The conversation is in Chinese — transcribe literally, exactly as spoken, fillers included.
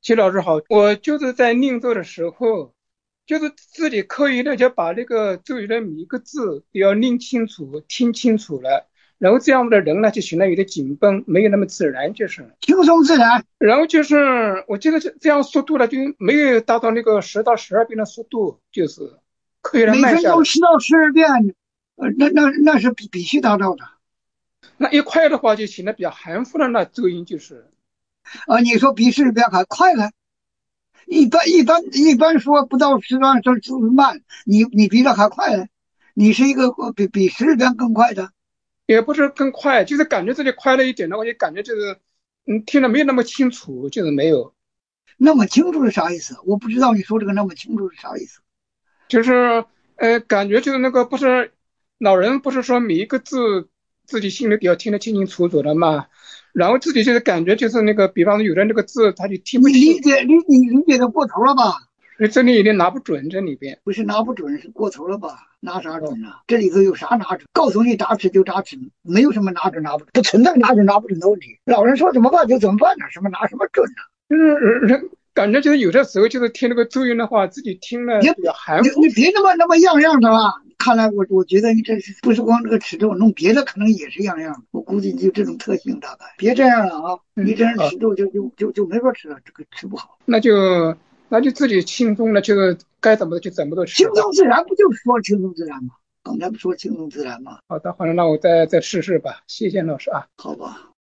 齐老师好，我就是在念咒的时候，就是自己刻意的就把那个咒语的每一个字都要念清楚、听清楚了，然后这样的人呢就显得有点紧绷，没有那么自然，就是。 轻松自然。 然后就是我记得这这样速度呢，就没有达到那个十到十二遍的速度，就是刻意的每分钟慢下来。 十到十二遍，呃，那那那是必必须达到的。 那一快的话就显得比较含糊的那咒音就是。 啊，你说比十遍还快了？一般一般一般说不到十段这就是慢，你你比这还快了，你是一个比比十遍更快的。 也不是更快，就是感觉自己快了一点的话，就感觉就是，嗯，听得没有那么清楚，就是没有。 那么清楚是啥意思？我不知道你说这个那么清楚是啥意思。 就是呃，感觉就是那个不是老人不是说每一个字自己心里都要听得清清楚楚的嘛，然后自己就是感觉就是那个，比方说有的那个字他就听不你理清， 解理你理解的过头了吧？ 所以这里有点拿不准这里边。 不是拿不准，是过头了吧？拿啥哦， 准啊？这里头有啥拿准？告诉你咋吃就咋吃，没有什么拿准拿不准，不存在拿准拿不准的问题。老人说怎么办就怎么办呢？什么拿什么准呢？ 就是人感觉就是有的时候就是听那个咒语的话，自己听了你比较含糊。 你你别那么那么样样的了。看来我我觉得你这是不是光这个吃咒，弄别的可能也是样样。我估计你就这种特性大概。别这样了啊！你嗯， 这样啊， 吃咒就就就就没法吃了，这个吃不好。 那就那就自己心中的就是该怎么就怎么都轻吃吧。 松自然不就是说轻松自然吗？刚才不说轻松自然吗？ 好的，好的，那我再再试试吧，谢谢老师啊。 好吧。